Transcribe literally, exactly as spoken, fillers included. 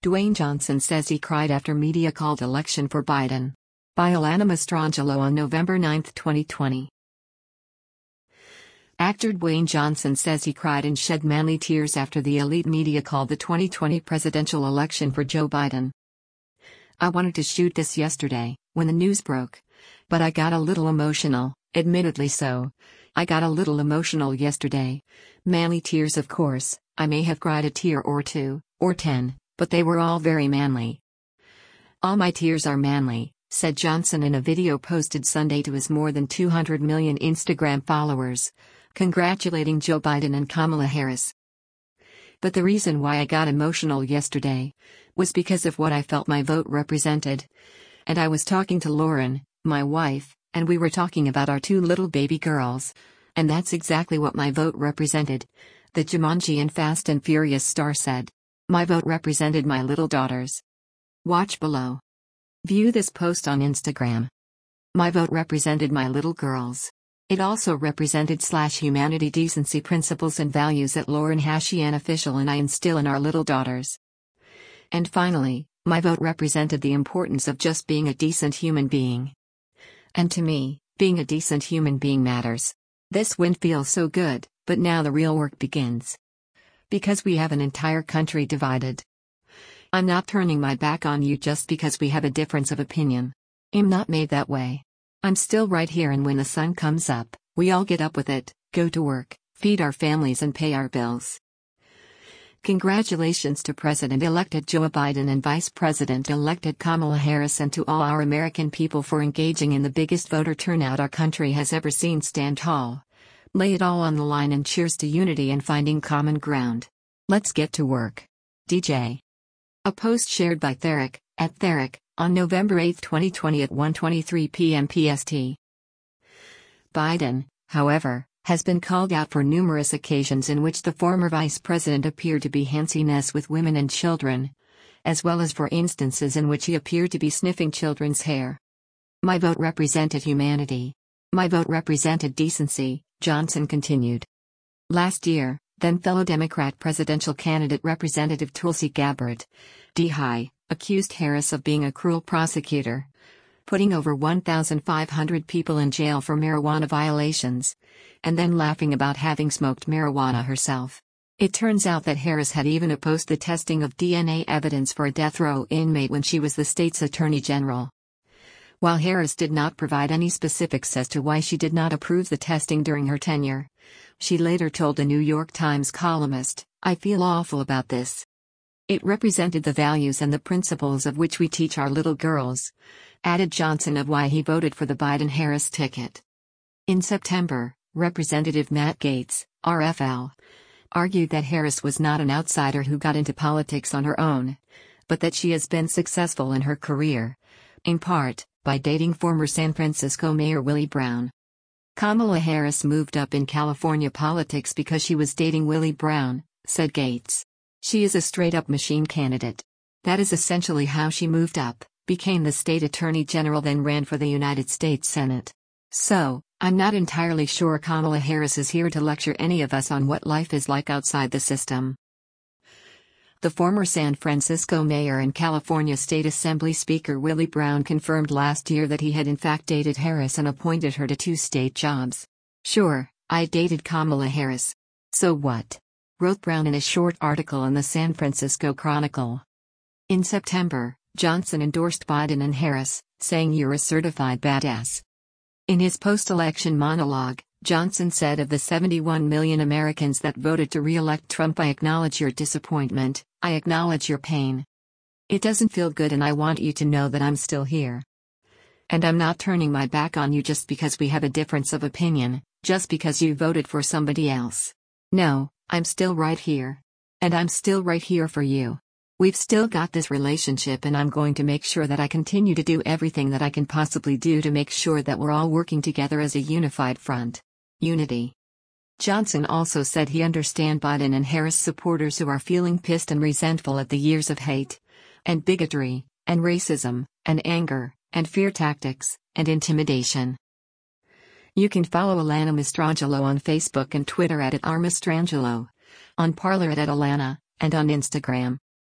Dwayne Johnson says he cried after media called election for Biden. By Alana Mastrangelo on November ninth, twenty twenty. Actor Dwayne Johnson says he cried and shed manly tears after the elite media called the twenty twenty presidential election for Joe Biden. "I wanted to shoot this yesterday, when the news broke. But I got a little emotional, admittedly so. I got a little emotional yesterday. Manly tears, of course. I may have cried a tear or two, or ten, but they were all very manly. All my tears are manly," said Johnson in a video posted Sunday to his more than two hundred million Instagram followers, congratulating Joe Biden and Kamala Harris. "But the reason why I got emotional yesterday was because of what I felt my vote represented. And I was talking to Lauren, my wife, and we were talking about our two little baby girls. And that's exactly what my vote represented," the Jumanji and Fast and Furious star said. "My vote represented my little daughters." Watch below. View this post on Instagram. "My vote represented my little girls. It also represented slash humanity, decency, principles and values that Lauren Hashian official and I instill in our little daughters. And finally, my vote represented the importance of just being a decent human being. And to me, being a decent human being matters. This win feels so good, but now the real work begins. Because we have an entire country divided. I'm not turning my back on you just because we have a difference of opinion. I'm not made that way. I'm still right here, and when the sun comes up, we all get up with it, go to work, feed our families and pay our bills." Congratulations to President-elected Joe Biden and Vice President-elected Kamala Harris, and to all our American people for engaging in the biggest voter turnout our country has ever seen. Stand tall. Lay it all on the line, and cheers to unity and finding common ground. Let's get to work. D J. A post shared by Therick, at Therick, on November eighth, twenty twenty at one twenty-three p m P S T. Biden, however, has been called out for numerous occasions in which the former vice president appeared to be handsy-ness with women and children, as well as for instances in which he appeared to be sniffing children's hair. "My vote represented humanity. My vote represented decency," Johnson continued. Last year, then fellow Democrat presidential candidate Representative Tulsi Gabbard, D H, accused Harris of being a cruel prosecutor, putting over one thousand five hundred people in jail for marijuana violations, and then laughing about having smoked marijuana herself. It turns out that Harris had even opposed the testing of D N A evidence for a death row inmate when she was the state's attorney general. While Harris did not provide any specifics as to why she did not approve the testing during her tenure, she later told a New York Times columnist, "I feel awful about this. It represented the values and the principles of which we teach our little girls," added Johnson of why he voted for the Biden-Harris ticket. In September, Representative Matt Gaetz, R F L, argued that Harris was not an outsider who got into politics on her own, but that she has been successful in her career, in part, by dating former San Francisco Mayor Willie Brown. "Kamala Harris moved up in California politics because she was dating Willie Brown," said Gaetz. "She is a straight-up machine candidate. That is essentially how she moved up, became the state attorney general, then ran for the United States Senate. So, I'm not entirely sure Kamala Harris is here to lecture any of us on what life is like outside the system." The former San Francisco mayor and California State Assembly Speaker Willie Brown confirmed last year that he had in fact dated Harris and appointed her to two state jobs. "Sure, I dated Kamala Harris. So what?" wrote Brown in a short article in the San Francisco Chronicle. In September, Johnson endorsed Biden and Harris, saying, "You're a certified badass." In his post-election monologue, Johnson said, "Of the seventy-one million Americans that voted to re-elect Trump, I acknowledge your disappointment, I acknowledge your pain. It doesn't feel good, and I want you to know that I'm still here. And I'm not turning my back on you just because we have a difference of opinion, just because you voted for somebody else. No, I'm still right here. And I'm still right here for you. We've still got this relationship, and I'm going to make sure that I continue to do everything that I can possibly do to make sure that we're all working together as a unified front." Unity. Johnson also said he understands Biden and Harris supporters who are feeling pissed and resentful at the years of hate, and bigotry, and racism, and anger, and fear tactics, and intimidation. You can follow Alana Mastrangelo on Facebook and Twitter at, at r mastrangelo, on Parler at, at Alana, and on Instagram.